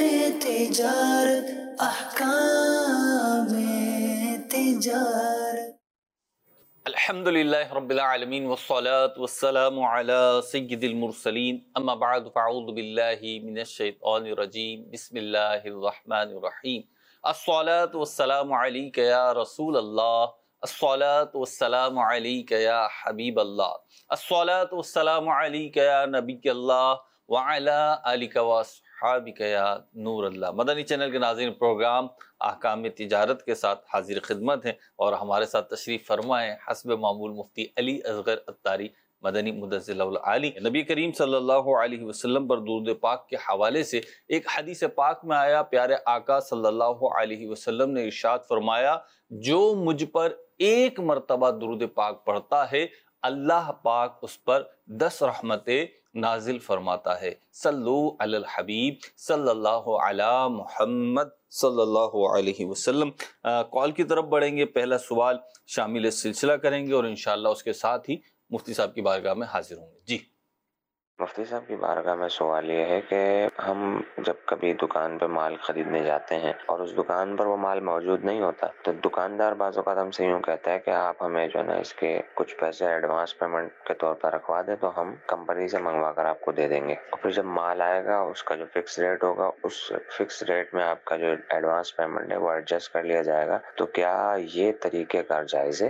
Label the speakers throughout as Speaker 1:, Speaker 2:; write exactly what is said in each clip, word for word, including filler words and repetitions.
Speaker 1: تجارت احکام تجارت.
Speaker 2: الحمدللہ رب العالمین والصلاة والسلام علی سید المرسلین، اما بعد فاعوذ باللہ من الشیطان الرجیم، بسم اللہ الرحمن الرحیم. الصلاة والسلام علیک یا رسول اللہ، الصلاة والسلام علیک یا حبیب اللہ، الصلاة والسلام علیک یا نبی اللہ وعلی آلک واصحابک یا نور اللہ. مدنی چینل کے ناظرین، پروگرام احکام تجارت کے ساتھ حاضر خدمت ہیں اور ہمارے ساتھ تشریف فرما ہے حسب معمول مفتی علی اصغر عطاری مدنی مدثر العالی. نبی کریم صلی اللہ علیہ وسلم پر درود پاک کے حوالے سے ایک حدیث پاک میں آیا، پیارے آقا صلی اللہ علیہ وسلم نے ارشاد فرمایا، جو مجھ پر ایک مرتبہ درود پاک پڑھتا ہے اللہ پاک اس پر دس رحمتیں نازل فرماتا ہے. صلو علی الحبیب صلی اللہ علی محمد صلی اللہ علیہ وسلم. کال کی طرف بڑھیں گے، پہلا سوال شامل سلسلہ کریں گے اور انشاءاللہ اس کے ساتھ ہی مفتی صاحب کی بارگاہ میں حاضر ہوں گے. جی
Speaker 3: مفتی صاحب کی بارگاہ میں سوال یہ ہے کہ ہم جب کبھی دکان پہ مال خریدنے جاتے ہیں اور اس دکان پر وہ مال موجود نہیں ہوتا تو دکاندار بعض اوقات ہم سے یوں کہتا ہے کہ آپ ہمیں جو ہے نا اس کے کچھ پیسے ایڈوانس پیمنٹ کے طور پر رکھوا دیں تو ہم کمپنی سے منگوا کر آپ کو دے دیں گے، اور پھر جب مال آئے گا اس کا جو فکس ریٹ ہوگا اس فکس ریٹ میں آپ کا جو ایڈوانس پیمنٹ ہے وہ ایڈجسٹ کر لیا جائے گا. تو کیا یہ طریقہ کار جائز ہے؟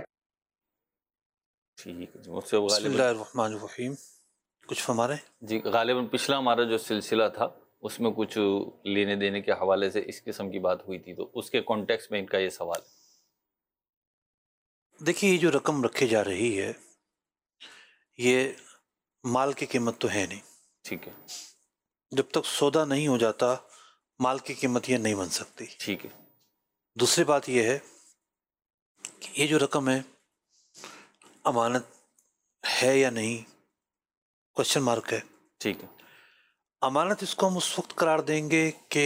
Speaker 2: ٹھیک ہے جی. مفتی صاحب
Speaker 4: بسم
Speaker 2: غالباً
Speaker 4: اللہ الرحمن الرحیم. کچھ فرما رہے ہیں؟
Speaker 2: جی غالباً پچھلا ہمارا جو سلسلہ تھا اس میں کچھ لینے دینے کے حوالے سے اس قسم کی بات ہوئی تھی، تو اس کے کانٹیکس میں ان کا یہ سوال ہے.
Speaker 4: دیکھیے، یہ جو رقم رکھی جا رہی ہے یہ مال کی قیمت تو ہے نہیں.
Speaker 2: ٹھیک ہے
Speaker 4: جب تک سودا نہیں ہو جاتا مال کی قیمت یہ نہیں بن سکتی.
Speaker 2: ٹھیک ہے
Speaker 4: دوسری بات یہ ہے کہ یہ جو رقم ہے امانت ہے یا نہیں، کوشچن مارک ہے.
Speaker 2: ٹھیک ہے
Speaker 4: امانت اس کو ہم اس وقت قرار دیں گے کہ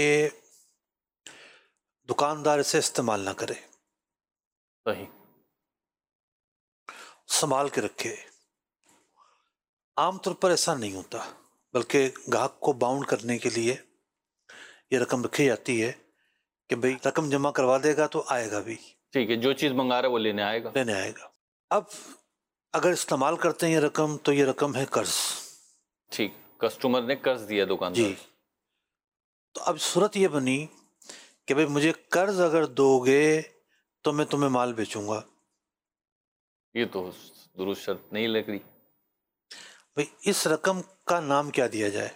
Speaker 4: دکاندار اسے استعمال نہ کرے،
Speaker 2: صحیح.
Speaker 4: سنبھال کے رکھے. عام طور پر ایسا نہیں ہوتا، بلکہ گاہک کو باؤنڈ کرنے کے لیے یہ رقم رکھی جاتی ہے کہ بھئی رقم جمع کروا دے گا تو آئے گا بھی،
Speaker 2: ٹھیک ہے جو چیز منگا رہا ہے وہ لینے آئے گا.
Speaker 4: لینے آئے گا. اب اگر استعمال کرتے ہیں یہ رقم تو یہ رقم ہے قرض.
Speaker 2: ٹھیک، کسٹمر نے قرض دیا دکاندار
Speaker 4: جی، تو اب صورت یہ بنی کہ بھئی مجھے قرض اگر دو گے تو میں تمہیں مال بیچوں گا.
Speaker 2: یہ تو درست شرط نہیں لگ رہی.
Speaker 4: بھئی اس رقم کا نام کیا دیا جائے؟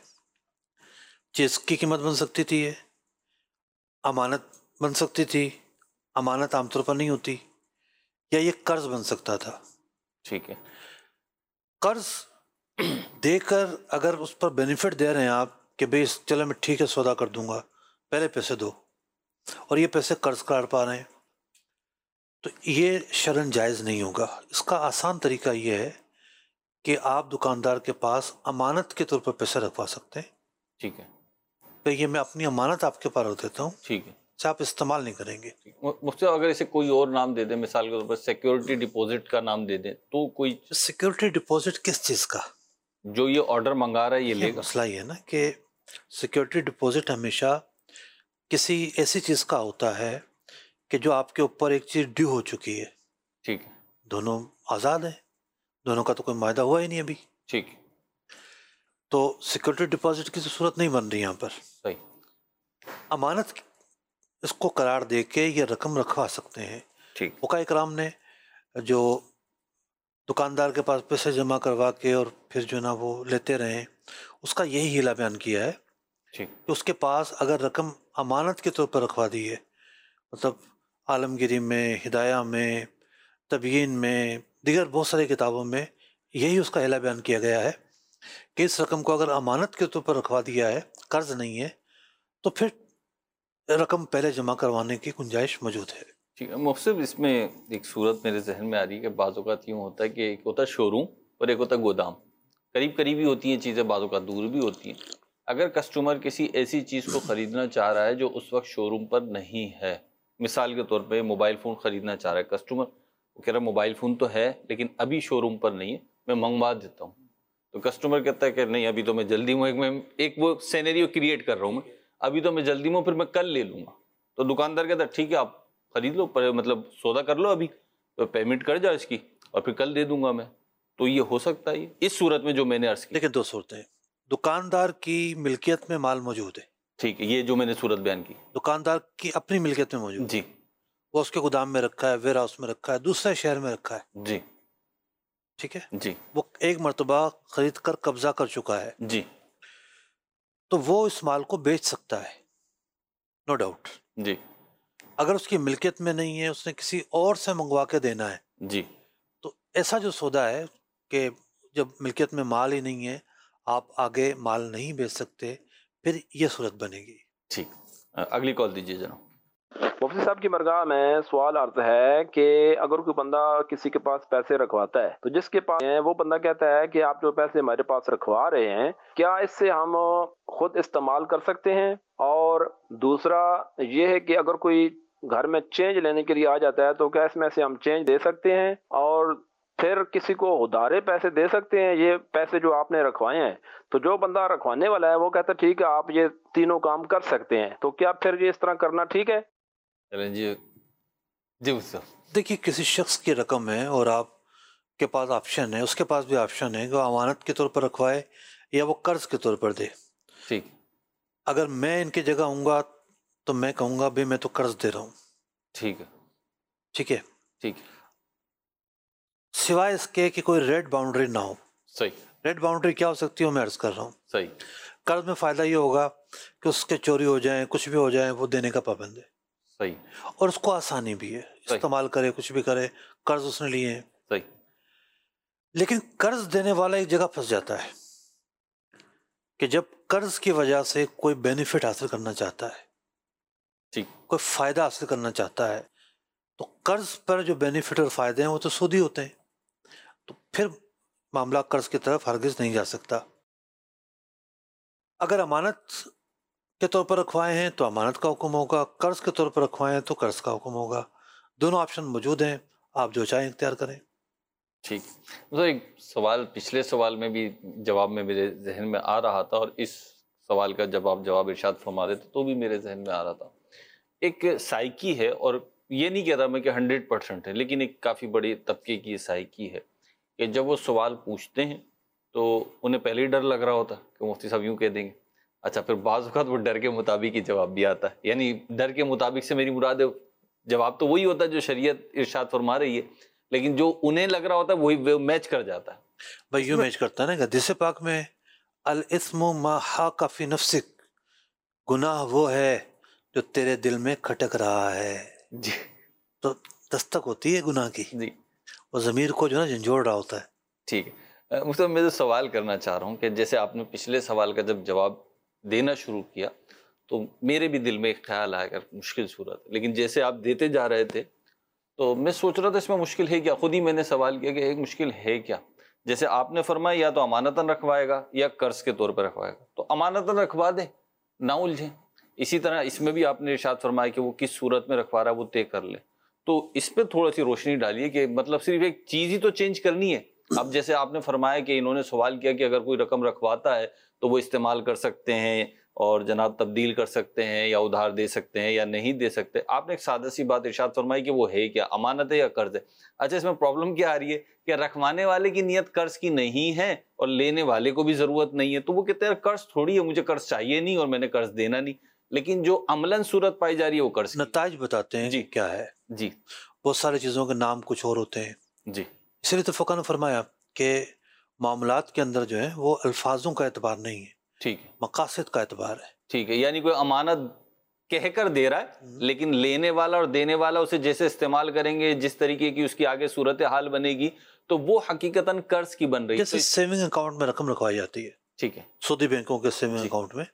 Speaker 4: چیز کی قیمت بن سکتی تھی، یہ امانت بن سکتی تھی، امانت عام طور پر نہیں ہوتی، یا یہ قرض بن سکتا تھا.
Speaker 2: ٹھیک ہے
Speaker 4: قرض دے کر اگر اس پر بینیفٹ دے رہے ہیں آپ کہ بھئی چلو میں ٹھیک ہے سودا کر دوں گا، پہلے پیسے دو، اور یہ پیسے قرض قرار پا رہے ہیں، تو یہ شرعاً جائز نہیں ہوگا. اس کا آسان طریقہ یہ ہے کہ آپ دکاندار کے پاس امانت کے طور پر پیسے رکھوا سکتے ہیں
Speaker 2: ٹھیک ہے
Speaker 4: کہ یہ میں اپنی امانت آپ کے پاس رکھ دیتا ہوں،
Speaker 2: ٹھیک ہے.
Speaker 4: اسے آپ استعمال نہیں کریں گے.
Speaker 2: مفتی صاحب اگر اسے کوئی اور نام دے دیں، مثال کے طور پر سیکیورٹی ڈپوزٹ کا نام دے دیں تو کوئی
Speaker 4: سیکیورٹی ڈپوزٹ کس چیز کا؟
Speaker 2: جو یہ آرڈر منگا رہا ہے یہ
Speaker 4: یہ
Speaker 2: لے گا؟
Speaker 4: مسئلہ یہ ہے نا کہ سیکیورٹی ڈپوزٹ ہمیشہ کسی ایسی چیز کا ہوتا ہے کہ جو آپ کے اوپر ایک چیز ڈیو ہو چکی ہے.
Speaker 2: ٹھیک ہے
Speaker 4: دونوں آزاد ہیں، دونوں کا تو کوئی معاہدہ ہوا ہی نہیں ابھی،
Speaker 2: ٹھیک ہے
Speaker 4: تو سیکیورٹی ڈپوزٹ کی صورت نہیں بن رہی یہاں پر.
Speaker 2: صحیح.
Speaker 4: امانت اس کو قرار دے کے یہ رقم رکھوا سکتے ہیں.
Speaker 2: ٹھیک
Speaker 4: فقہاء کرام نے جو دکاندار کے پاس پیسے جمع کروا کے اور پھر جو نا وہ لیتے رہیں، اس کا یہی ہیلا بیان کیا ہے
Speaker 2: ٹھیک
Speaker 4: کہ اس کے پاس اگر رقم امانت کے طور پر رکھوا دی ہے، مطلب عالمگیری میں، ہدایہ میں، تبیین میں، دیگر بہت ساری کتابوں میں یہی اس کا ہیلا بیان کیا گیا ہے کہ اس رقم کو اگر امانت کے طور پر رکھوا دیا ہے، قرض نہیں ہے، تو پھر رقم پہلے جمع کروانے کی گنجائش موجود ہے.
Speaker 2: ٹھیک ہے. مفتی اس میں ایک صورت میرے ذہن میں آ رہی ہے کہ بعض اوقات یوں ہوتا ہے کہ ایک ہوتا ہے شو روم اور ایک ہوتا ہے گودام. قریب قریبی ہوتی ہیں چیزیں، بعض اوقات دور بھی ہوتی ہیں. اگر کسٹمر کسی ایسی چیز کو خریدنا چاہ رہا ہے جو اس وقت شو روم پر نہیں ہے، مثال کے طور پہ موبائل فون خریدنا چاہ رہا ہے کسٹمر، وہ کہہ رہا ہے موبائل فون تو ہے لیکن ابھی شو روم پر نہیں ہے، میں منگوا دیتا ہوں. تو کسٹمر کہتا ہے کہ نہیں ابھی تو میں جلدی ہوں، ایک میں ایک وہ سینیریو کریٹ کر رہا ہوں، میں ابھی تو میں جلدی میں ہوں، پھر میں کل لے لوں گا. تو دکاندار کہتا ہے ٹھیک ہے آپ خرید لو، پر مطلب سودا کر لو ابھی، تو پیمنٹ کر جا اس کی اور پھر کل دے دوں گا میں. تو یہ ہو سکتا ہے اس صورت میں جو میں نے عرض کی.
Speaker 4: لیکن دو صورتیں، دکاندار کی ملکیت میں مال موجود ہے،
Speaker 2: ٹھیک ہے، یہ جو میں نے صورت بیان کی.
Speaker 4: دکاندار کی اپنی ملکیت میں موجود ہے،
Speaker 2: جی
Speaker 4: وہ اس کے گودام میں رکھا ہے، ویئر ہاؤس میں رکھا ہے، دوسرے شہر میں رکھا ہے،
Speaker 2: جی
Speaker 4: ٹھیک ہے،
Speaker 2: جی
Speaker 4: وہ ایک مرتبہ خرید کر قبضہ کر چکا ہے،
Speaker 2: جی
Speaker 4: تو وہ اس مال کو بیچ سکتا ہے، نو ڈاؤٹ.
Speaker 2: جی
Speaker 4: اگر اس کی ملکیت میں نہیں ہے، اس نے کسی اور سے منگوا کے دینا ہے،
Speaker 2: جی
Speaker 4: تو ایسا جو سودا ہے کہ جب ملکیت میں مال ہی نہیں ہے، آپ آگے مال نہیں بیچ سکتے، پھر یہ صورت بنے گی.
Speaker 2: ٹھیک. اگلی کال دیجیے جناب.
Speaker 1: مفتی صاحب کی مرگاہ میں سوال عرض ہے کہ اگر کوئی بندہ کسی کے پاس پیسے رکھواتا ہے تو جس کے پاس ہیں وہ بندہ کہتا ہے کہ آپ جو پیسے ہمارے پاس رکھوا رہے ہیں کیا اس سے ہم خود استعمال کر سکتے ہیں؟ اور دوسرا یہ ہے کہ اگر کوئی گھر میں چینج لینے کے لیے آ جاتا ہے تو کیا اس میں سے ہم چینج دے سکتے ہیں؟ اور پھر کسی کو ادھارے پیسے دے سکتے ہیں یہ پیسے جو آپ نے رکھوائے ہیں؟ تو جو بندہ رکھوانے والا ہے وہ کہتا ہے ٹھیک ہے آپ یہ تینوں کام کر سکتے ہیں، تو کیا پھر یہ اس طرح کرنا ٹھیک ہے؟
Speaker 2: چلیں جی جی صاحب.
Speaker 4: دیکھیے کسی شخص کی رقم ہے اور آپ کے پاس آپشن ہے، اس کے پاس بھی آپشن ہے کہ وہ امانت کے طور پر رکھوائے یا وہ قرض کے طور پر دے.
Speaker 2: ٹھیک
Speaker 4: اگر میں ان کی جگہ ہوں گا تو میں کہوں گا بھائی میں تو قرض دے رہا ہوں،
Speaker 2: ٹھیک ہے
Speaker 4: ٹھیک ہے،
Speaker 2: ٹھیک
Speaker 4: سوائے اس کے کہ کوئی ریڈ باؤنڈری نہ ہو.
Speaker 2: صحیح
Speaker 4: ریڈ باؤنڈری کیا ہو سکتی ہے وہ میں عرض کر رہا ہوں.
Speaker 2: صحیح
Speaker 4: قرض میں فائدہ یہ ہوگا کہ اس کے چوری ہو جائیں، کچھ بھی ہو جائیں، وہ دینے کا پابند ہے،
Speaker 2: صحیح
Speaker 4: اور اس کو آسانی بھی ہے، استعمال کرے کچھ بھی کرے، قرض اس نے لیے ہیں.
Speaker 2: صحیح.
Speaker 4: لیکن قرض دینے والا ایک جگہ پھنس جاتا ہے کہ جب قرض کی وجہ سے کوئی بینیفٹ حاصل کرنا چاہتا ہے،
Speaker 2: ٹھیک
Speaker 4: کوئی فائدہ حاصل کرنا چاہتا ہے، تو قرض پر جو بینیفٹ اور فائدے ہیں وہ تو سودی ہوتے ہیں، تو پھر معاملہ قرض کی طرف ہرگز نہیں جا سکتا. اگر امانت کے طور پر رکھوائے ہیں تو امانت کا حکم ہوگا، قرض کے طور پر رکھوائے ہیں تو قرض کا حکم ہوگا. دونوں آپشن موجود ہیں، آپ جو چاہیں اختیار کریں.
Speaker 2: ٹھیک. مطلب ایک سوال پچھلے سوال میں بھی جواب میں میرے ذہن میں آ رہا تھا، اور اس سوال کا جب آپ جواب ارشاد فرما رہے تھے تو بھی میرے ذہن میں آ رہا تھا. ایک سائیکی ہے، اور یہ نہیں کہہ رہا میں کہ ہنڈریڈ پرسنٹ ہے، لیکن ایک کافی بڑی طبقے کی سائیکی ہے کہ جب وہ سوال پوچھتے ہیں تو انہیں پہلے ہی ڈر لگ رہا ہوتا ہے کہ مفتی صاحب یوں کہہ دیں گے. اچھا پھر بعض اوقات وہ ڈر کے مطابق ہی جواب بھی آتا ہے. یعنی ڈر کے مطابق سے میری مراد ہے جواب تو وہی ہوتا ہے جو شریعت ارشاد فرما رہی ہے، لیکن جو انہیں لگ رہا ہوتا ہے وہی میچ کر جاتا ہے.
Speaker 4: بھائی یوں میچ کرتا ہے نا کہ حدیث پاک میں الاسم ما حاک فی نفسک، گناہ وہ ہے جو تیرے دل میں کھٹک رہا ہے.
Speaker 2: جی
Speaker 4: تو دستک ہوتی ہے گناہ کی،
Speaker 2: جی
Speaker 4: وہ ضمیر کو جو ہے نا جھنجھوڑ رہا ہوتا ہے.
Speaker 2: ٹھیک ہے. مطلب میں تو سوال کرنا چاہ رہا ہوں کہ جیسے آپ نے پچھلے سوال کا جب جواب دینا شروع کیا تو میرے بھی دل میں ایک خیال آیا کہ مشکل صورت ہے، لیکن جیسے آپ دیتے جا رہے تھے تو میں سوچ رہا تھا اس میں مشکل ہے کیا. خود ہی میں نے سوال کیا کہ ایک مشکل ہے کیا. جیسے آپ نے فرمایا یا تو امانتاً رکھوائے گا یا قرض کے طور پر رکھوائے گا، تو امانتاً رکھوا دے، نہ الجھیں. اسی طرح اس میں بھی آپ نے ارشاد فرمایا کہ وہ کس صورت میں رکھوا رہا ہے وہ طے کر لے. تو اس پہ تھوڑا سی روشنی ڈالیے کہ مطلب صرف ایک چیز ہی تو چینج کرنی ہے. اب جیسے آپ نے فرمایا کہ انہوں نے سوال کیا کہ اگر کوئی رقم رکھواتا ہے تو وہ استعمال کر سکتے ہیں اور جناب تبدیل کر سکتے ہیں یا ادھار دے سکتے ہیں یا نہیں دے سکتے. آپ نے ایک سادہ سی بات ارشاد فرمائی کہ وہ ہے کیا، امانت ہے یا قرض ہے. اچھا اس میں پرابلم کیا آ رہی ہے کہ رکھوانے والے کی نیت قرض کی نہیں ہے اور لینے والے کو بھی ضرورت نہیں ہے، تو وہ کہتے ہیں قرض تھوڑی ہے، مجھے قرض چاہیے نہیں اور میں نے قرض دینا نہیں. لیکن جو عملاً صورت پائی جا رہی ہے وہ قرض کی.
Speaker 4: نتائج بتاتے ہیں
Speaker 2: جی
Speaker 4: کیا ہے.
Speaker 2: جی
Speaker 4: بہت ساری چیزوں کے نام کچھ اور ہوتے ہیں.
Speaker 2: جی
Speaker 4: اس لیے تو فقہ نے فرمایا کہ معاملات کے اندر جو ہے وہ الفاظوں کا اعتبار نہیں ہے،
Speaker 2: ٹھیک ہے
Speaker 4: مقاصد کا اعتبار ہے.
Speaker 2: ٹھیک ہے. یعنی کوئی امانت کہہ کر دے رہا ہے لیکن لینے والا اور دینے والا اسے جیسے استعمال کریں گے، جس طریقے کی اس کی آگے صورتحال بنے گی تو وہ حقیقتاً قرض کی بن رہی ہے.
Speaker 4: جیسے سیونگ اکاؤنٹ میں رقم رکھوائی جاتی ہے،
Speaker 2: ٹھیک ہے
Speaker 4: سودی بینکوں کے سیونگ
Speaker 2: جی.
Speaker 4: اکاؤنٹ میں،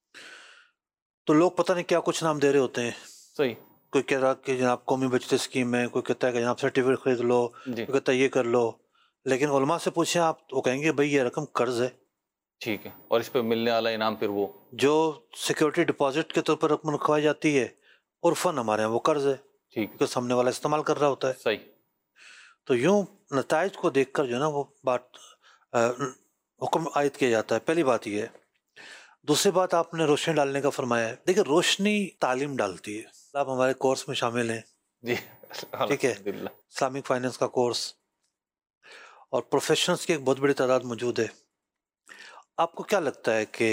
Speaker 4: تو لوگ پتہ نہیں کیا کچھ نام دے رہے ہوتے ہیں.
Speaker 2: صحیح.
Speaker 4: کوئی کہہ رہا کہ جناب قومی بچت اسکیم ہے، کوئی کہتا ہے کہ جناب سرٹیفکیٹ خرید لو،
Speaker 2: جی
Speaker 4: کوئی کہتا ہے یہ کر لو. لیکن علماء سے پوچھیں آپ، وہ کہیں گے بھائی یہ رقم قرض ہے.
Speaker 2: ٹھیک ہے. اور اس پہ ملنے والا انعام پھر وہ
Speaker 4: جو سیکیورٹی ڈپازٹ کے طور پر رقم رکھوائی جاتی ہے عرفاً ہمارے یہاں وہ قرض ہے،
Speaker 2: ٹھیک
Speaker 4: کیونکہ سامنے والا استعمال کر رہا ہوتا ہے.
Speaker 2: صحیح.
Speaker 4: تو یوں نتائج کو دیکھ کر جو ہے نا وہ بات حکم عائد کیا جاتا ہے. پہلی بات یہ ہے. دوسری بات آپ نے روشنی ڈالنے کا فرمایا ہے. دیکھیں روشنی تعلیم ڈالتی ہے. آپ ہمارے کورس میں شامل ہیں,
Speaker 2: جی
Speaker 4: ٹھیک ہے,
Speaker 2: الحمدللہ.
Speaker 4: اسلامک فائنینس کا کورس, اور پروفیشنلز کی ایک بہت بڑی تعداد موجود ہے. آپ کو کیا لگتا ہے کہ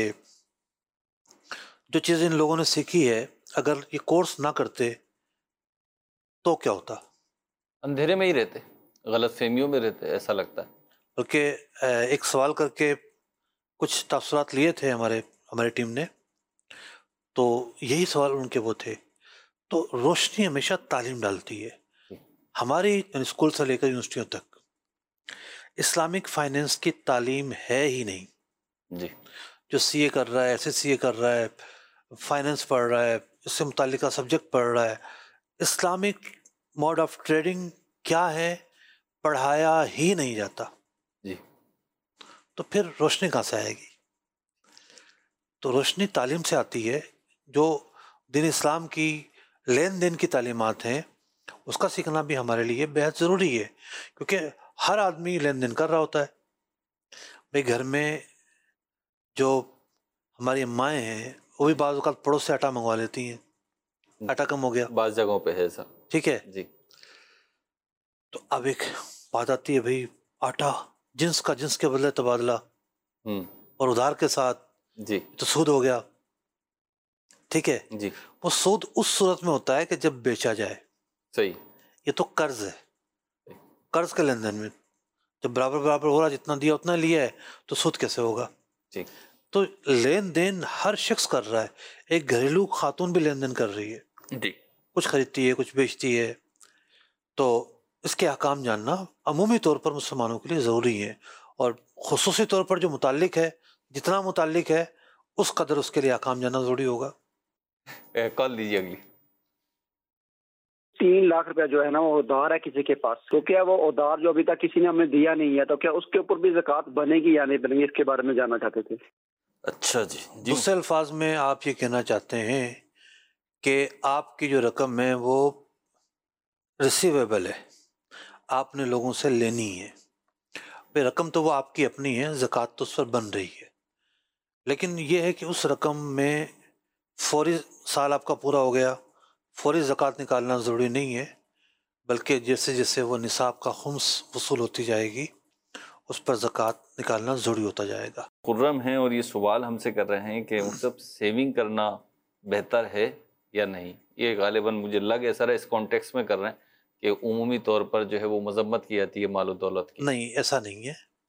Speaker 4: جو چیز ان لوگوں نے سیکھی ہے اگر یہ کورس نہ کرتے تو کیا ہوتا؟
Speaker 2: اندھیرے میں ہی رہتے, غلط فہمیوں میں رہتے, ایسا لگتا ہے.
Speaker 4: بلکہ ایک سوال کر کے کچھ تاثرات لیے تھے ہمارے ہماری ٹیم نے, تو یہی سوال ان کے وہ تھے. تو روشنی ہمیشہ تعلیم ڈالتی ہے. ہماری اسکول سے لے کر یونیورسٹیوں تک اسلامک فائنینس کی تعلیم ہے ہی نہیں.
Speaker 2: جی,
Speaker 4: جو سی اے کر رہا ہے, ایس ایس سی اے کر رہا ہے, فائنینس پڑھ رہا ہے, اس سے متعلقہ سبجیکٹ پڑھ رہا ہے, اسلامک موڈ آف ٹریڈنگ کیا ہے پڑھایا ہی نہیں جاتا.
Speaker 2: جی,
Speaker 4: تو پھر روشنی کہاں سے آئے گی؟ تو روشنی تعلیم سے آتی ہے. جو دین اسلام کی لین دین کی تعلیمات ہیں اس کا سیکھنا بھی ہمارے لیے بہت ضروری ہے, کیونکہ ہر آدمی لین دین کر رہا ہوتا ہے. بھئی گھر میں جو ہماری مائیں ہیں وہ بھی بعض اوقات پڑوس سے آٹا منگوا لیتی ہیں, آٹا کم ہو گیا,
Speaker 2: بعض جگہوں پہ ہے سر.
Speaker 4: ٹھیک ہے.
Speaker 2: جی,
Speaker 4: تو اب ایک بات آتی ہے, بھئی آٹا جنس کا جنس کے بدلے تبادلہ,
Speaker 2: ہوں,
Speaker 4: اور ادھار کے ساتھ,
Speaker 2: جی,
Speaker 4: تو سود ہو گیا. ٹھیک ہے.
Speaker 2: جی,
Speaker 4: وہ سود اس صورت میں ہوتا ہے کہ جب بیچا جائے.
Speaker 2: صحیح.
Speaker 4: یہ تو قرض ہے, قرض کے لین دین میں جب برابر برابر ہو رہا, جتنا دیا اتنا لیا ہے, تو سود کیسے ہوگا؟
Speaker 2: جی,
Speaker 4: تو لین دین ہر شخص کر رہا ہے. ایک گھریلو خاتون بھی لین دین کر رہی ہے,
Speaker 2: جی,
Speaker 4: کچھ خریدتی ہے کچھ بیچتی ہے. تو اس کے احکام جاننا عمومی طور پر مسلمانوں کے لیے ضروری ہے, اور خصوصی طور پر جو متعلق ہے, جتنا متعلق ہے اس قدر اس کے لیے احکام جاننا ضروری ہوگا.
Speaker 2: کال لیجیے اگلی.
Speaker 5: تین لاکھ روپیہ جو ہے نا وہ ادھار ہے کسی کے پاس, تو کیا وہ ادھار جو ابھی تک کسی نے ہمیں دیا نہیں ہے, تو کیا اس کے اوپر بھی زکوٰۃ بنے گی یا نہیں بنے گی؟ اس کے بارے میں جاننا چاہتے تھے.
Speaker 2: اچھا جی, جی,
Speaker 4: دوسرے الفاظ میں آپ یہ کہنا چاہتے ہیں کہ آپ کی جو رقم ہے وہ ریسیویبل ہے, آپ نے لوگوں سے لینی ہے. بھئی رقم تو وہ آپ کی اپنی ہے, زکوٰۃ تو اس پر بن رہی ہے, لیکن یہ ہے کہ اس رقم میں فوری سال آپ کا پورا ہو گیا فوری زکوٰۃ نکالنا ضروری نہیں ہے, بلکہ جیسے جیسے وہ نصاب کا خمس وصول ہوتی جائے گی اس پر زکوٰۃ نکالنا ضروری ہوتا جائے گا.
Speaker 2: خرم ہیں اور یہ سوال ہم سے کر رہے ہیں کہ مطلب سیونگ کرنا بہتر ہے یا نہیں. یہ غالباً مجھے لگ ایسا رہا اس کانٹیکس میں کر رہے ہیں کہ عمومی طور پر جو ہے وہ مذمت کی جاتی ہے مال و دولت کی.
Speaker 4: نہیں, ایسا نہیں ہے.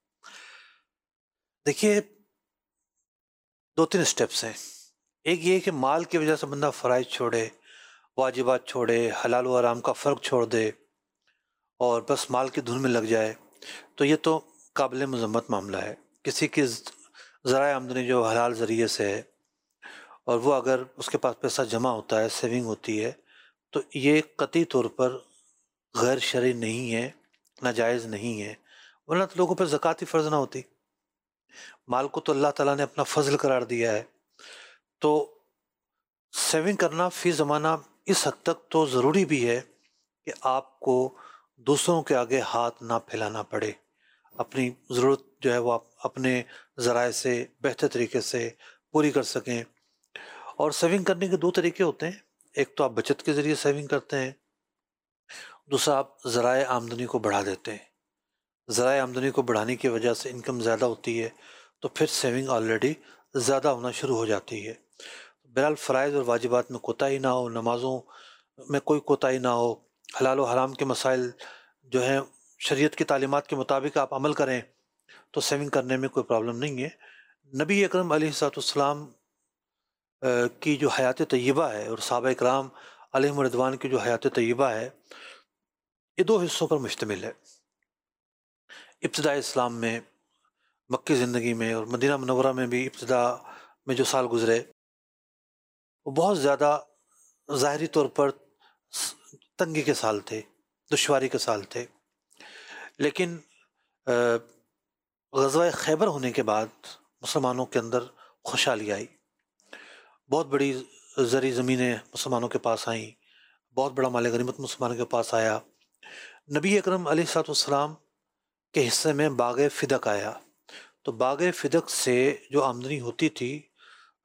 Speaker 4: دیکھیے دو تین سٹیپس ہیں. ایک یہ کہ مال کی وجہ سے بندہ فرائض چھوڑے, واجبات چھوڑے, حلال و حرام کا فرق چھوڑ دے اور بس مال کی دھن میں لگ جائے, تو یہ تو قابل مذمت معاملہ ہے. کسی کی ذرائع آمدنی جو حلال ذریعے سے ہے اور وہ اگر اس کے پاس پیسہ جمع ہوتا ہے, سیونگ ہوتی ہے, تو یہ قطعی طور پر غیر شرعی نہیں ہے, ناجائز نہیں ہے, ورنہ تو لوگوں پہ زکوٰۃ ہی فرض نہ ہوتی. مال کو تو اللہ تعالیٰ نے اپنا فضل قرار دیا ہے, تو سیونگ کرنا فی زمانہ اس حد تک تو ضروری بھی ہے کہ آپ کو دوسروں کے آگے ہاتھ نہ پھیلانا پڑے, اپنی ضرورت جو ہے وہ آپ اپنے ذرائع سے بہتر طریقے سے پوری کر سکیں. اور سیونگ کرنے کے دو طریقے ہوتے ہیں, ایک تو آپ بچت کے ذریعے سیونگ کرتے ہیں, دوسرا آپ ذرائع آمدنی کو بڑھا دیتے ہیں. ذرائع آمدنی کو بڑھانے کی وجہ سے انکم زیادہ ہوتی ہے تو پھر سیونگ آلریڈی زیادہ ہونا شروع ہو جاتی ہے. بہرحال فرائض اور واجبات میں کوتاہی نہ ہو, نمازوں میں کوئی کوتاہی نہ ہو, حلال و حرام کے مسائل جو ہیں شریعت کی تعلیمات کے مطابق آپ عمل کریں تو سیونگ کرنے میں کوئی پرابلم نہیں ہے. نبی اکرم علیہ الصلوۃ والسلام کی جو حیات طیبہ ہے اور صحابہ اکرام علیہم رضوان کی جو حیات طیبہ ہے یہ دو حصوں پر مشتمل ہے. ابتدائی اسلام میں, مکی زندگی میں اور مدینہ منورہ میں بھی ابتدا میں جو سال گزرے وہ بہت زیادہ ظاہری طور پر تنگی کے سال تھے, دشواری کے سال تھے. لیکن غزوہ خیبر ہونے کے بعد مسلمانوں کے اندر خوشحالی آئی, بہت بڑی زرعی زمینیں مسلمانوں کے پاس آئیں, بہت بڑا مال غنیمت مسلمانوں کے پاس آیا. نبی اکرم علیہ الصلوۃ والسلام کے حصے میں باغ فدق آیا, تو باغ فدق سے جو آمدنی ہوتی تھی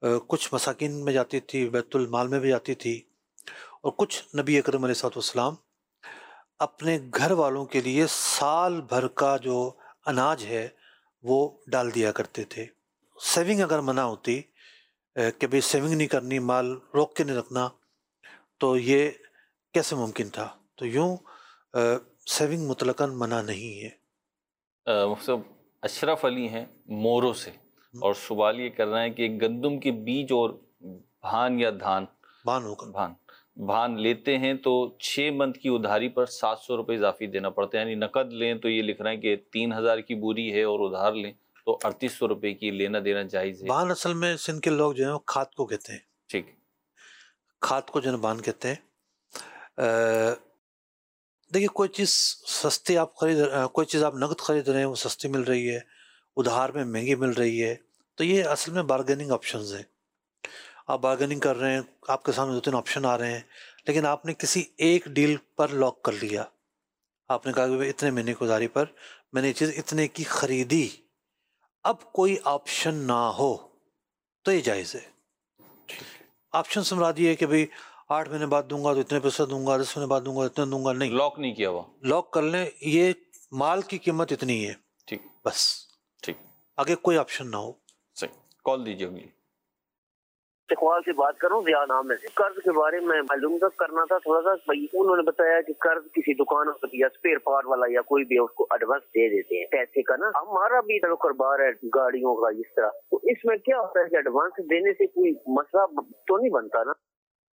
Speaker 4: کچھ مساکین میں جاتی تھی، بیت المال میں بھی جاتی تھی، اور کچھ نبی اکرم علیہ الصلوۃ والسلام اپنے گھر والوں کے لیے سال بھر کا جو اناج ہے وہ ڈال دیا کرتے تھے۔ سیونگ اگر منع ہوتی کہ بھئی سیونگ نہیں کرنی، مال روک کے نہیں رکھنا، تو یہ کیسے ممکن تھا؟ تو یوں سیونگ مطلقاً منع نہیں ہے۔
Speaker 2: مفتی اشرف علی ہیں مورو سے، اور سوال یہ کر رہے ہیں کہ گندم کے بیج اور بھان یا دھان
Speaker 4: بان ہوگا
Speaker 2: بھان بھان لیتے ہیں تو چھ منتھ کی ادھاری پر سات سو روپے اضافی دینا پڑتا ہے، یعنی نقد لیں تو یہ لکھ رہے ہیں کہ تین ہزار کی بوری ہے، اور ادھار لیں تو اڑتیس سو روپے کی لینا دینا جائز ہے۔
Speaker 4: بان اصل میں سندھ کے لوگ جو ہیں وہ کھاد کو کہتے ہیں،
Speaker 2: ٹھیک،
Speaker 4: کھاد کو جو ہے بان کہتے ہیں۔ دیکھیے کوئی چیز سستی آپ خرید کوئی چیز آپ نقد خرید رہے ہیں وہ سستی مل رہی ہے، ادھار میں مہنگی مل رہی ہے، تو یہ اصل میں بارگیننگ آپشنز ہیں۔ آپ بارگیننگ کر رہے ہیں، آپ کے سامنے دو تین آپشن آ رہے ہیں، لیکن آپ نے کسی ایک ڈیل پر لاک کر لیا، آپ نے کہا کہ اتنے مہینے کی ادھاری پر میں نے یہ چیز اتنے کی خریدی، اب کوئی آپشن نہ ہو تو یہ جائز ہے۔ آپشن سے مراد یہ ہے کہ بھئی آٹھ مہینے بعد دوں گا تو اتنے پیسے دوں گا، دس مہینے بعد دوں گا اتنے دوں گا، نہیں،
Speaker 2: لاک نہیں کیا ہوا،
Speaker 4: لاک کر لیں، یہ مال کی قیمت اتنی ہے،
Speaker 2: ٹھیک
Speaker 4: بس،
Speaker 2: ٹھیک،
Speaker 4: آگے کوئی آپشن نہ ہو۔
Speaker 2: صحیح، کال دیجیے اگلی۔
Speaker 6: اقبال سے بات کروں، ضیاء نام میں سے قرض کے بارے میں معلوم کرنا تھا تھوڑا سا۔ بھائی انہوں نے بتایا کہ قرض کسی دکان یا اسپیئر پارٹ والا یا کوئی بھی اس کو ایڈوانس دے دیتے ہیں پیسے کا نا، ہمارا بھی کاروبار ہے گاڑیوں کا اس طرح، تو اس میں کیا ہوتا ہے کہ ایڈوانس دینے سے کوئی مسئلہ تو نہیں بنتا نا؟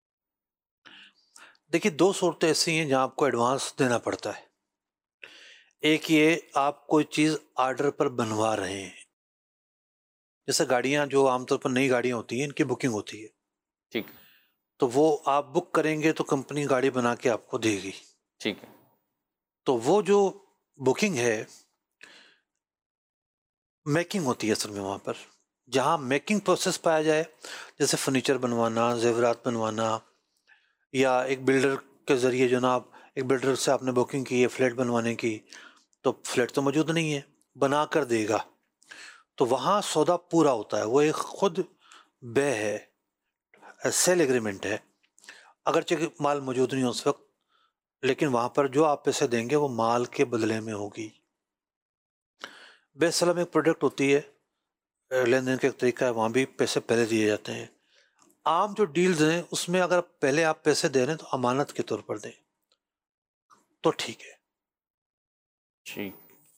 Speaker 4: دیکھیے دو صورتیں ایسی ہیں جہاں آپ کو ایڈوانس دینا پڑتا ہے۔ ایک یہ آپ کوئی چیز آرڈر پر بنوا رہے ہیں، جیسے گاڑیاں جو عام طور پر نئی گاڑیاں ہوتی ہیں ان کی بکنگ ہوتی ہے،
Speaker 2: ٹھیک،
Speaker 4: تو وہ آپ بک کریں گے تو کمپنی گاڑی بنا کے آپ کو دے گی،
Speaker 2: ٹھیک ہے،
Speaker 4: تو وہ جو بکنگ ہے میکنگ ہوتی ہے اصل میں وہاں پر، جہاں میکنگ پروسیس پایا جائے، جیسے فرنیچر بنوانا، زیورات بنوانا، یا ایک بلڈر کے ذریعے جناب ایک بلڈر سے آپ نے بکنگ کی ہے فلیٹ بنوانے کی، تو فلیٹ تو موجود نہیں ہے، بنا کر دے گا، تو وہاں سودا پورا ہوتا ہے، وہ ایک خود بے ہے، سیل ایگریمنٹ ہے، اگرچہ کہ مال موجود نہیں ہو اس وقت، لیکن وہاں پر جو آپ پیسے دیں گے وہ مال کے بدلے میں ہوگی۔ بے سلم ایک پروڈکٹ ہوتی ہے، لین دین کا ایک طریقہ ہے، وہاں بھی پیسے پہلے دیے جاتے ہیں۔ عام جو ڈیلز ہیں اس میں اگر پہلے آپ پیسے دے رہے ہیں تو امانت کے طور پر دیں تو ٹھیک ہے۔
Speaker 2: ٹھیک،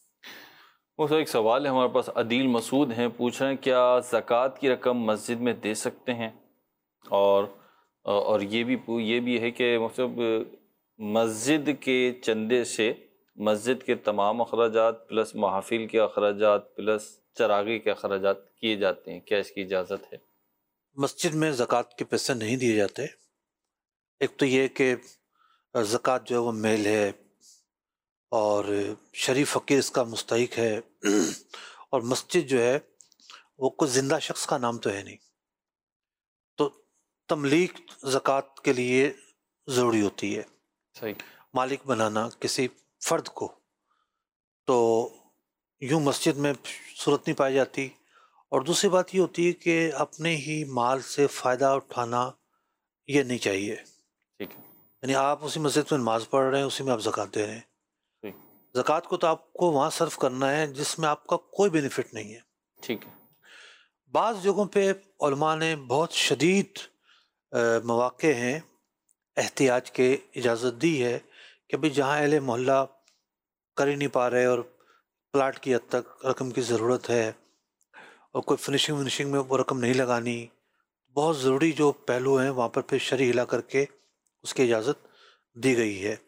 Speaker 2: وہ سر ایک سوال ہے ہمارے پاس، عدیل مسعود ہیں، پوچھ رہے ہیں کیا زکوٰۃ کی رقم مسجد میں دے سکتے ہیں، اور اور یہ بھی یہ بھی ہے کہ مطلب مسجد کے چندے سے مسجد کے تمام اخراجات پلس محافل کے اخراجات پلس چراغی کے اخراجات کیے جاتے ہیں، کیا اس کی اجازت ہے؟
Speaker 4: مسجد میں زکوٰۃ کے پیسے نہیں دیے جاتے۔ ایک تو یہ کہ زکوٰۃ جو ہے وہ میل ہے اور شریف فقیر اس کا مستحق ہے، اور مسجد جو ہے وہ کوئی زندہ شخص کا نام تو ہے نہیں، تو تملیک زکوٰۃ کے لیے ضروری ہوتی ہے،
Speaker 2: صحیح،
Speaker 4: مالک بنانا کسی فرد کو، تو یوں مسجد میں صورت نہیں پائی جاتی۔ اور دوسری بات یہ ہوتی ہے کہ اپنے ہی مال سے فائدہ اٹھانا یہ نہیں چاہیے،
Speaker 2: ٹھیک ہے،
Speaker 4: یعنی آپ اسی مسجد میں نماز پڑھ رہے ہیں، اسی میں آپ زکوٰۃ دے رہے ہیں،
Speaker 2: ٹھیک،
Speaker 4: زکوٰۃ کو تو آپ کو وہاں صرف کرنا ہے جس میں آپ کا کوئی بینیفٹ نہیں ہے۔
Speaker 2: ٹھیک ہے،
Speaker 4: بعض جگہوں پہ علماء نے بہت شدید مواقع ہیں احتیاج کے اجازت دی ہے کہ بھئی جہاں اہل محلہ کر ہی نہیں پا رہے اور پلاٹ کی حد تک رقم کی ضرورت ہے اور کوئی فنشنگ ونشنگ میں وہ رقم نہیں لگانی، بہت ضروری جو پہلو ہیں وہاں پر پھر شرع ہلا کر کے اس کی اجازت دی گئی ہے۔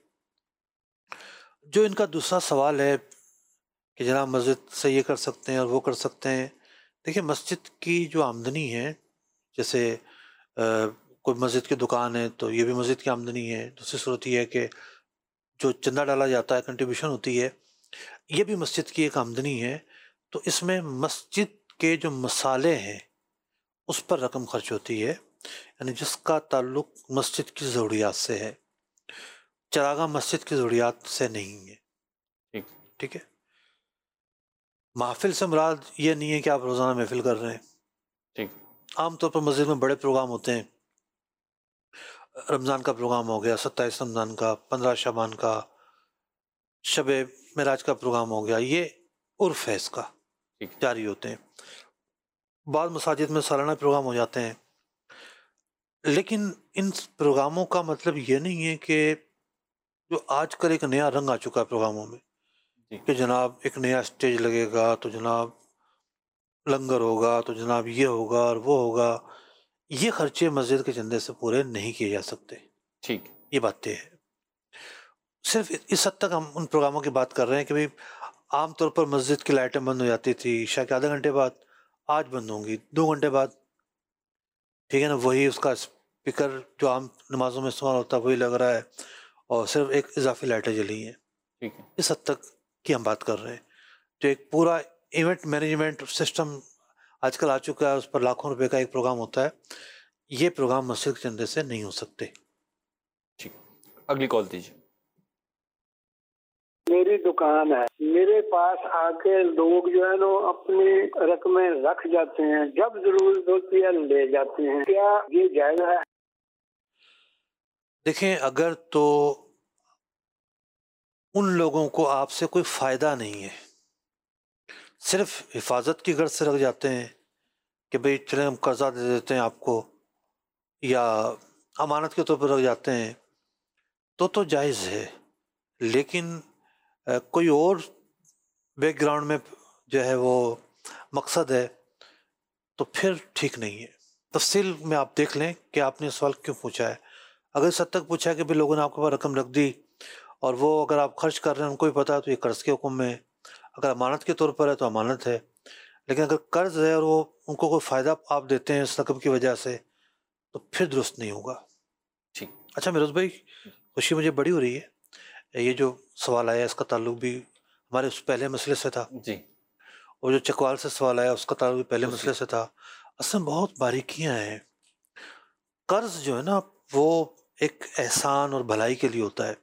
Speaker 4: جو ان کا دوسرا سوال ہے کہ جناب مسجد سے یہ کر سکتے ہیں اور وہ کر سکتے ہیں، دیکھیں مسجد کی جو آمدنی ہے، جیسے کوئی مسجد کی دکان ہے تو یہ بھی مسجد کی آمدنی ہے، دوسری صورت یہ ہے کہ جو چندہ ڈالا جاتا ہے، کنٹریبیوشن ہوتی ہے، یہ بھی مسجد کی ایک آمدنی ہے، تو اس میں مسجد کے جو مسالے ہیں اس پر رقم خرچ ہوتی ہے، یعنی جس کا تعلق مسجد کی ضروریات سے ہے، چراغاں مسجد کی ضروریات سے نہیں ہے،
Speaker 2: ٹھیک،
Speaker 4: ٹھیک ہے۔ محفل سے مراد یہ نہیں ہے کہ آپ روزانہ محفل کر رہے ہیں،
Speaker 2: ٹھیک،
Speaker 4: عام طور پر مسجد میں بڑے پروگرام ہوتے ہیں، رمضان کا پروگرام ہو گیا، ستائیس رمضان کا، پندرہ شعبان کا، شب معراج کا پروگرام ہو گیا، یہ عرف ہے اس کا، جاری ہوتے ہیں۔ بعض مساجد میں سالانہ پروگرام ہو جاتے ہیں، لیکن ان پروگراموں کا مطلب یہ نہیں ہے کہ جو آج کل ایک نیا رنگ آ چکا ہے پروگراموں میں کہ جناب ایک نیا اسٹیج لگے گا تو جناب لنگر ہوگا تو جناب یہ ہوگا اور وہ ہوگا، یہ خرچے مسجد کے چندے سے پورے نہیں کیے جا سکتے۔
Speaker 2: ٹھیک،
Speaker 4: یہ باتیں ہیں، صرف اس حد تک ہم ان پروگراموں کی بات کر رہے ہیں کہ بھئی عام طور پر مسجد کی لائٹیں بند ہو جاتی تھی عشاء کے آدھے گھنٹے بعد، آج بند ہوں گی دو گھنٹے بعد، ٹھیک ہے نا، وہی اس کا اسپیکر جو عام نمازوں میں استعمال ہوتا ہے وہی لگ رہا ہے اور صرف ایک اضافی لائٹیں جلی ہیں۔
Speaker 2: ٹھیک ہے،
Speaker 4: اس حد تک کی ہم بات کر رہے ہیں۔ جو ایک پورا ایونٹ مینجمنٹ سسٹم آج کل آ چکا ہے، اس پر لاکھوں روپے کا ایک پروگرام ہوتا ہے، یہ پروگرام مسجد کے چندے سے نہیں ہو سکتے۔
Speaker 2: ٹھیک، اگلی کال دیجیے۔
Speaker 7: میری دکان ہے، میرے پاس آ کے لوگ جو ہے نا اپنی رقمیں رکھ جاتے ہیں، جب ضرورت ہوتی ہے لے جاتے ہیں، کیا یہ جائز ہے؟
Speaker 4: دیکھیں، اگر تو ان لوگوں کو آپ سے کوئی فائدہ نہیں ہے، صرف حفاظت کی غرض سے رکھ جاتے ہیں کہ بھئی چلیں ہم قرضہ دے دیتے ہیں آپ کو، یا امانت کے طور پر رکھ جاتے ہیں، تو تو جائز ہے۔ لیکن کوئی اور بیک گراؤنڈ میں جو ہے وہ مقصد ہے تو پھر ٹھیک نہیں ہے۔ تفصیل میں آپ دیکھ لیں کہ آپ نے سوال کیوں پوچھا ہے۔ اگر اس حد تک پوچھا ہے کہ بھی لوگوں نے آپ کے پاس رقم رکھ دی اور وہ اگر آپ خرچ کر رہے ہیں ان کو بھی پتا ہے تو یہ قرض کے حکم میں ہے، اگر امانت کے طور پر ہے تو امانت ہے، لیکن اگر قرض ہے اور وہ ان کو کوئی فائدہ آپ دیتے ہیں اس رقم کی وجہ سے تو پھر درست نہیں ہوگا۔
Speaker 2: ٹھیک،
Speaker 4: اچھا میروز بھائی، خوشی مجھے بڑی ہو رہی ہے، یہ جو سوال آیا اس کا تعلق بھی ہمارے اس پہلے مسئلے سے تھا،
Speaker 2: جی،
Speaker 4: اور جو چکوال سے سوال آیا اس کا تعلق بھی پہلے مسئلے سے تھا۔ اصل میں بہت باریکیاں ہیں۔ قرض جو ہے نا وہ ایک احسان اور بھلائی کے لیے ہوتا ہے۔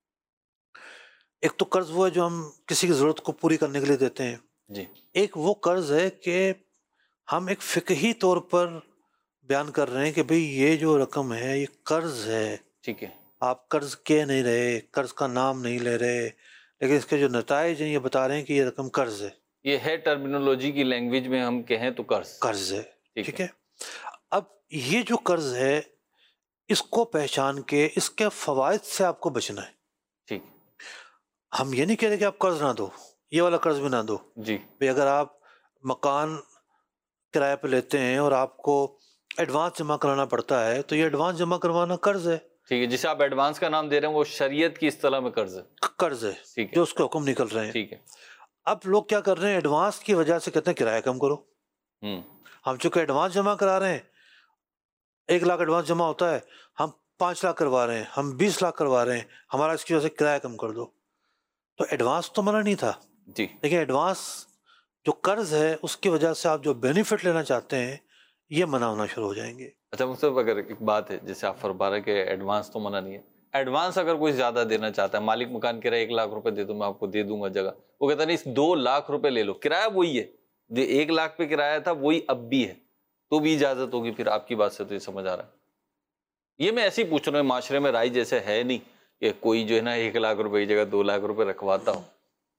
Speaker 4: ایک تو قرض وہ ہے جو ہم کسی کی ضرورت کو پوری کرنے کے لیے دیتے ہیں،
Speaker 2: جی،
Speaker 4: ایک وہ قرض ہے کہ ہم ایک فقہی طور پر بیان کر رہے ہیں کہ بھئی یہ جو رقم ہے یہ قرض ہے،
Speaker 2: ٹھیک ہے،
Speaker 4: آپ قرض کہہ نہیں رہے، قرض کا نام نہیں لے رہے، لیکن اس کے جو نتائج ہیں یہ بتا رہے ہیں کہ یہ رقم قرض ہے،
Speaker 2: یہ ہے ٹرمینولوجی کی لینگویج میں ہم کہیں تو قرض
Speaker 4: قرض ہے،
Speaker 2: ٹھیک
Speaker 4: ٹھیک ہے۔ اب یہ جو قرض ہے اس کو پہچان کے اس کے فوائد سے آپ کو بچنا ہے۔
Speaker 2: ٹھیک،
Speaker 4: ہم یہ نہیں کہہ رہے کہ آپ قرض نہ دو، یہ والا قرض بھی نہ دو۔
Speaker 2: جی،
Speaker 4: بھئی اگر آپ مکان کرایہ پہ لیتے ہیں اور آپ کو ایڈوانس جمع کرانا پڑتا ہے تو یہ ایڈوانس جمع کروانا قرض ہے،
Speaker 2: ٹھیک ہے، جسے آپ ایڈوانس کا نام دے رہے ہیں وہ شریعت کی اصطلاح میں قرض ہے،
Speaker 4: قرض ہے
Speaker 2: ٹھیک ہے،
Speaker 4: جو اس کے حکم نکل رہے ہیں۔
Speaker 2: ٹھیک ہے،
Speaker 4: اب لوگ کیا کر رہے ہیں، ایڈوانس کی وجہ سے کہتے ہیں کرایہ کم کرو۔
Speaker 2: ہوں،
Speaker 4: ہم چونکہ ایڈوانس جمع کرا رہے ہیں، ایک لاکھ ایڈوانس جمع ہوتا ہے، ہم پانچ لاکھ کروا رہے ہیں، ہم بیس لاکھ کروا رہے ہیں، ہمارا اس کی وجہ سے کرایہ کم کر دو۔ تو ایڈوانس تو منع نہیں تھا،
Speaker 2: جی،
Speaker 4: لیکن ایڈوانس جو قرض ہے اس کی وجہ سے آپ جو بینیفٹ لینا چاہتے ہیں یہ منع ہونا شروع ہو جائیں گے۔
Speaker 2: اچھا مصطفیٰ، اگر ایک بات ہے جیسے آپ فرما رہے کہ ایڈوانس تو منع نہیں ہے، ایڈوانس اگر کوئی زیادہ دینا چاہتا ہے، مالک مکان کرایہ ایک لاکھ روپے دے دوں میں آپ کو دے دوں گا جگہ، وہ کہتا نہیں اس دو لاکھ روپے لے لو، کرایہ وہی ہے جو ایک لاکھ پہ کرایہ تھا وہی اب بھی ہے، تو بھی اجازت ہوگی؟ پھر آپ کی بات سے تو یہ سمجھ آ رہا ہے۔ یہ میں ایسے ہی پوچھ رہا ہوں، معاشرے میں رائے جیسے ہے نہیں کہ کوئی جو ہے نا ایک لاکھ روپے کی جگہ دو لاکھ روپے رکھواتا ہو۔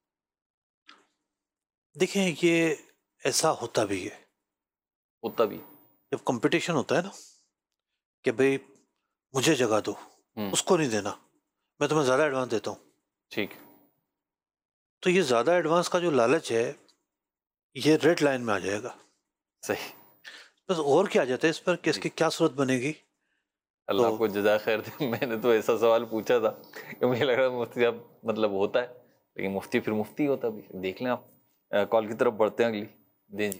Speaker 4: دیکھیں یہ ایسا ہوتا بھی ہے،
Speaker 2: ہوتا بھی،
Speaker 4: جب کمپٹیشن ہوتا ہے نا کہ بھئی مجھے جگہ دو،
Speaker 2: ہوں،
Speaker 4: اس کو نہیں دینا، میں تمہیں زیادہ ایڈوانس دیتا ہوں،
Speaker 2: ٹھیک،
Speaker 4: تو یہ زیادہ ایڈوانس کا جو لالچ ہے یہ ریڈ لائن میں آ جائے گا۔
Speaker 2: صحیح،
Speaker 4: بس اور کیا جاتا ہے اس پر کہ اس کی کیا صورت بنے گی؟
Speaker 2: اللہ آپ کو جزائے خیر دے۔ میں نے تو ایسا سوال پوچھا تھا کہ مجھے لگ رہا مفتی صاحب مطلب ہوتا ہے، لیکن مفتی پھر مفتی ہوتا بھی۔ دیکھ لیں آپ، کال کی طرف بڑھتے ہیں اگلی، دیں جی۔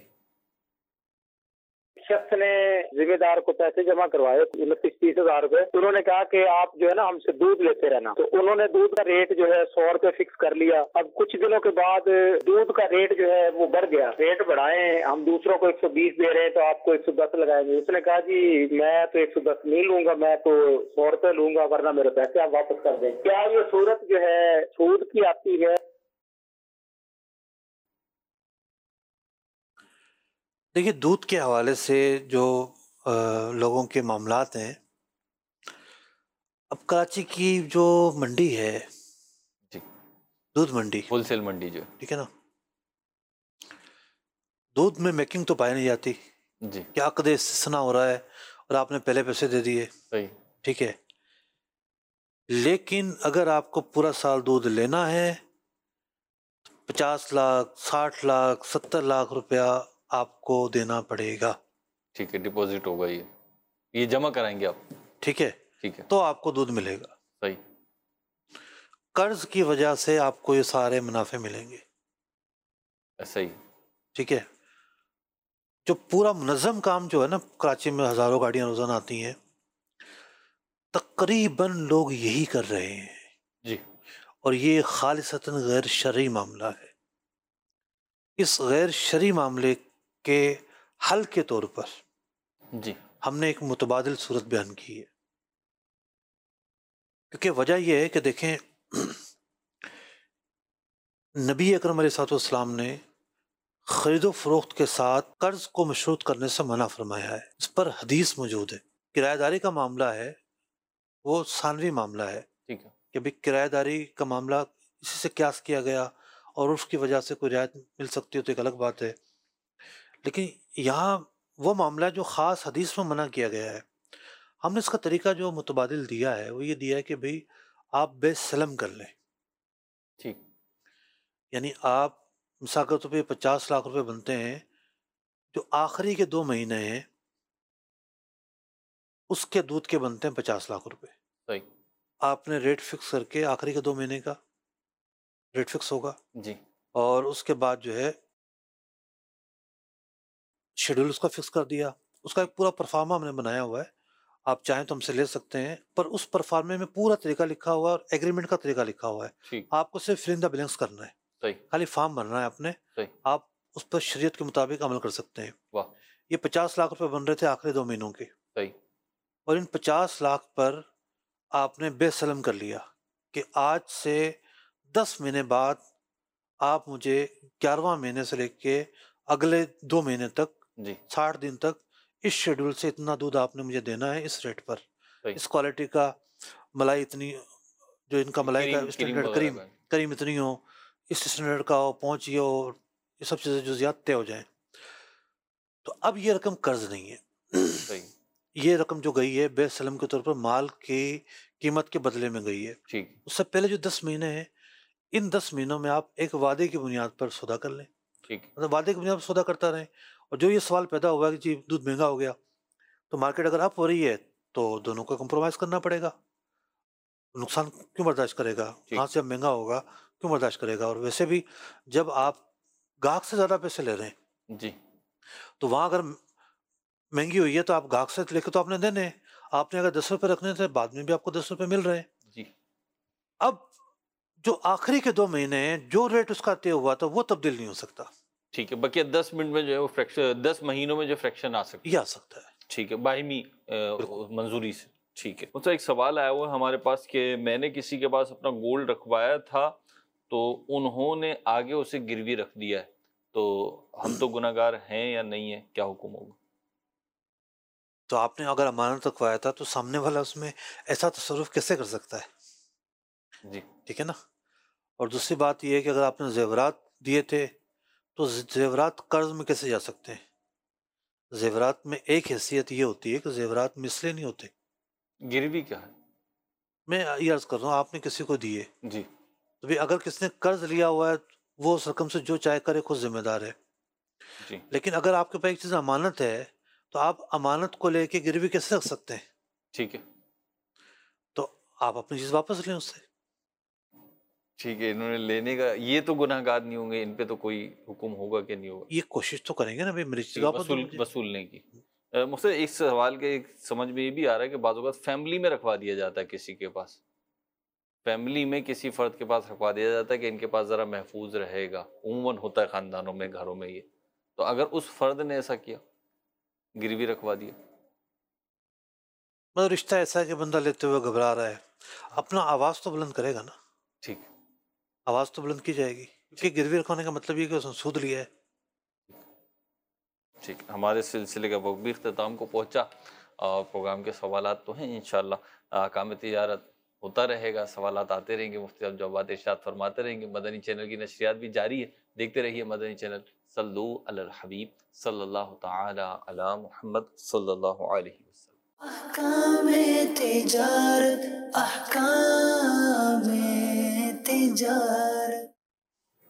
Speaker 7: شخص نے ذمہ دار کو پیسے جمع کروائے انتیس تیس ہزار روپے، انہوں نے کہا کہ آپ جو ہے نا ہم سے دودھ لیتے رہنا، تو انہوں نے دودھ کا ریٹ جو ہے سو روپے فکس کر لیا۔ اب کچھ دنوں کے بعد دودھ کا ریٹ جو ہے وہ بڑھ گیا، ریٹ بڑھائے، ہم دوسروں کو ایک سو بیس دے رہے ہیں تو آپ کو ایک سو دس لگائیں گے۔ اس نے کہا جی میں تو ایک سو دس نہیں لوں گا، میں تو سو روپے لوں گا، ورنہ میرے پیسے آپ واپس کر دیں۔ کیا یہ صورت جو ہے سود کی آتی ہے؟
Speaker 4: دیکھیے دودھ کے حوالے سے جو آ, لوگوں کے معاملات ہیں، اب کراچی کی جو منڈی ہے،
Speaker 2: جی
Speaker 4: دودھ منڈی،
Speaker 2: ہول سیل منڈی جو
Speaker 4: ٹھیک ہے نا، دودھ میں میکنگ تو پائی نہیں جاتی،
Speaker 2: جی
Speaker 4: کیا عقد استثنا ہو رہا ہے اور آپ نے پہلے پیسے دے دیے،
Speaker 2: صحیح
Speaker 4: ٹھیک ہے، لیکن اگر آپ کو پورا سال دودھ لینا ہے، پچاس لاکھ ساٹھ لاکھ ستر لاکھ روپیہ آپ کو دینا پڑے گا،
Speaker 2: ٹھیک ہے، ڈپازٹ ہوگا، یہ یہ جمع کرائیں گے آپ،
Speaker 4: ٹھیک ہے،
Speaker 2: ٹھیک ہے،
Speaker 4: تو آپ کو دودھ ملے گا۔
Speaker 2: صحیح،
Speaker 4: قرض کی وجہ سے آپ کو یہ سارے منافع ملیں گے،
Speaker 2: صحیح،
Speaker 4: ٹھیک ہے۔ جو پورا منظم کام جو ہے نا، کراچی میں ہزاروں گاڑیاں روزانہ آتی ہیں، تقریباً لوگ یہی کر رہے ہیں،
Speaker 2: جی
Speaker 4: اور یہ خالصتاً غیر شرعی معاملہ ہے۔ اس غیر شرعی معاملے کے حل کے طور پر
Speaker 2: جی
Speaker 4: ہم نے ایک متبادل صورت بیان کی ہے، کیونکہ وجہ یہ ہے کہ دیکھیں نبی اکرم علیہ الصلوۃ والسلام نے خرید و فروخت کے ساتھ قرض کو مشروط کرنے سے منع فرمایا ہے، اس پر حدیث موجود ہے۔ کرایہ داری کا معاملہ ہے، وہ ثانوی معاملہ ہے
Speaker 2: ٹھیک ہے،
Speaker 4: کہ بھی کرایہ داری کا معاملہ اسی سے قیاس کیا گیا اور اس کی وجہ سے کوئی رعایت مل سکتی ہو تو ایک الگ بات ہے، لیکن یہاں وہ معاملہ جو خاص حدیث میں منع کیا گیا ہے، ہم نے اس کا طریقہ جو متبادل دیا ہے وہ یہ دیا ہے کہ بھئی آپ بے سلم کر لیں،
Speaker 2: ٹھیک،
Speaker 4: یعنی آپ مثال کے طور پہ پچاس لاکھ روپے بنتے ہیں، جو آخری کے دو مہینے ہیں اس کے دودھ کے بنتے ہیں پچاس لاکھ روپے،
Speaker 2: صحیح،
Speaker 4: آپ نے ریٹ فکس کر کے آخری کے دو مہینے کا ریٹ فکس ہوگا،
Speaker 2: جی
Speaker 4: اور اس کے بعد جو ہے شیڈول اس کا فکس کر دیا، اس کا ایک پورا پرفارما ہم نے بنایا ہوا ہے، آپ چاہیں تو ہم سے لے سکتے ہیں، پر اس پرفارمے میں پورا طریقہ لکھا ہوا ہے اور ایگریمنٹ کا طریقہ لکھا ہوا ہے،
Speaker 2: ٹھیک،
Speaker 4: آپ کو صرف فل ان دا بلینکس کرنا ہے،
Speaker 2: صحیح،
Speaker 4: خالی فارم بھرنا ہے آپ نے،
Speaker 2: صحیح،
Speaker 4: آپ اس پر شریعت کے مطابق عمل کر سکتے ہیں۔
Speaker 2: واہ،
Speaker 4: یہ پچاس لاکھ روپے بن رہے تھے آخری دو مہینوں کے،
Speaker 2: صحیح،
Speaker 4: اور ان پچاس لاکھ پر آپ نے بے سلم کر لیا کہ آج سے دس مہینے بعد آپ مجھے گیارہواں مہینے سے لے کے اگلے دو مہینے تک
Speaker 2: جی
Speaker 4: ساٹھ دن تک اس شیڈول سے اتنا دودھ آپ نے مجھے دینا ہے اس ریٹ پر،
Speaker 2: صحیح،
Speaker 4: اس کوالٹی کا، ملائی اتنی، جو ان کا ملائی کا
Speaker 2: کریم کریم
Speaker 4: اسٹینڈرڈ،
Speaker 2: وغیرہ
Speaker 4: کریم
Speaker 2: کا،
Speaker 4: کریم اتنی ہو، اس اسٹینڈرڈ کا ہو، پہنچ یہ ہو، یہ سب چیزیں جزیات طے ہو جائیں۔ تو اب یہ رقم قرض نہیں ہے،
Speaker 2: صحیح،
Speaker 4: یہ رقم جو گئی ہے بے سلم کے طور پر مال کی قیمت کے بدلے میں گئی ہے۔
Speaker 2: ٹھیک،
Speaker 4: اس سے پہلے جو دس مہینے ہیں، ان دس مہینوں میں آپ ایک وعدے کی بنیاد پر سودا کر لیں،
Speaker 2: ٹھیک،
Speaker 4: مطلب وعدے کی بنیاد پر سودا کرتا رہیں، اور جو یہ سوال پیدا ہوا کہ جی دودھ مہنگا ہو گیا، تو مارکیٹ اگر اپ ہو رہی ہے تو دونوں کو کمپرومائز کرنا پڑے گا، نقصان کیوں برداشت کرے گا،
Speaker 2: ٹھیک،
Speaker 4: کہاں سے اب مہنگا ہوگا کیوں برداشت کرے گا، اور ویسے بھی جب آپ گاہک سے زیادہ پیسے لے رہے ہیں
Speaker 2: جی
Speaker 4: تو وہاں اگر مہنگی ہوئی ہے تو آپ گاہک سے لے کے تو آپ نے دینے ہیں، آپ نے اگر دس روپے رکھنے تھے بعد میں بھی آپ کو دس روپے مل رہے ہیں۔
Speaker 2: جی
Speaker 4: اب جو آخری کے دو مہینے ہیں جو ریٹ اس کا طے ہوا تھا وہ تبدیل نہیں ہو سکتا،
Speaker 2: ٹھیک ہے، بقیہ دس منٹ میں جو ہے وہ فریکشن، دس مہینوں میں جو فریکشن آ سکتا
Speaker 4: یہ
Speaker 2: ہے،
Speaker 4: آ سکتا ہے،
Speaker 2: ٹھیک ہے، باہمی
Speaker 4: بالکل۔
Speaker 2: منظوری سے، ٹھیک ہے۔ مجھ سے ایک سوال آیا ہوا ہے ہمارے پاس کہ میں نے کسی کے پاس اپنا گولڈ رکھوایا تھا تو انہوں نے آگے اسے گروی رکھ دیا ہے، تو ہم تو گناہ گار ہیں یا نہیں ہیں، کیا حکم ہوگا؟
Speaker 4: تو آپ نے اگر امانت رکھوایا تھا تو سامنے والا اس میں ایسا تصرف کیسے کر سکتا ہے،
Speaker 2: جی
Speaker 4: ٹھیک ہے نا۔ اور دوسری بات یہ ہے کہ اگر آپ نے زیورات دیے تھے تو زیورات قرض میں کیسے جا سکتے ہیں؟ زیورات میں ایک حیثیت یہ ہوتی ہے کہ زیورات مثلے نہیں ہوتے،
Speaker 2: گروی کیا ہے؟
Speaker 4: میں یہ عرض کر رہا ہوں آپ نے کسی کو دیے
Speaker 2: جی
Speaker 4: تو بھی اگر کسی نے قرض لیا ہوا ہے وہ اس رقم سے جو چاہے کرے خود ذمہ دار ہے،
Speaker 2: جی
Speaker 4: لیکن اگر آپ کے پاس ایک چیز امانت ہے تو آپ امانت کو لے کے گروی کیسے رکھ سکتے ہیں؟
Speaker 2: ٹھیک ہے،
Speaker 4: تو آپ اپنی چیز واپس لیں اس سے،
Speaker 2: ٹھیک ہے، انہوں نے لینے کا، یہ تو گناہ گار نہیں ہوں گے، ان پہ تو کوئی حکم ہوگا کہ نہیں ہوگا؟
Speaker 4: یہ کوشش تو کریں گے نا بھائی میری چیز
Speaker 2: ٹھیک ہے،
Speaker 4: واپس دو
Speaker 2: وصول
Speaker 4: مجھے۔
Speaker 2: وصولنے کی۔ مجھ سے ایک سوال کے ایک سمجھ میں یہ بھی آ رہا ہے کہ بعض اوقات فیملی میں رکھوا دیا جاتا ہے کسی کے پاس، فیملی میں کسی فرد کے پاس رکھوا دیا جاتا ہے کہ ان کے پاس ذرا محفوظ رہے گا، عموماً ہوتا ہے خاندانوں میں، گھروں میں، یہ تو اگر اس فرد نے ایسا کیا، گروی رکھوا دیا،
Speaker 4: مطلب رشتہ ایسا ہے کہ بندہ لیتے ہوئے گھبرا رہا ہے، اپنا آواز تو بلند کرے گا نا،
Speaker 2: ٹھیک،
Speaker 4: آواز تو بلند کی جائے گی، کیونکہ گروی رکھوانے کا مطلب یہ کہ اس نے سود لیا ہے،
Speaker 2: ٹھیک، ہمارے سلسلے کا وقت بھی اختتام کو پہنچا اور پروگرام کے سوالات تو ہیں انشاءاللہ کام تجارت ہوتا رہے گا، سوالات آتے رہیں گے، مفتی صاحب جوابات ارشاد فرماتے رہیں گے، مدنی چینل کی نشریات بھی جاری ہے، دیکھتے رہیے مدنی چینل۔ صلو علی الحبیب صلی اللہ تعالی علی محمد صلی اللہ علیہ وسلم۔
Speaker 8: احکام تجارت، احکام تجارت۔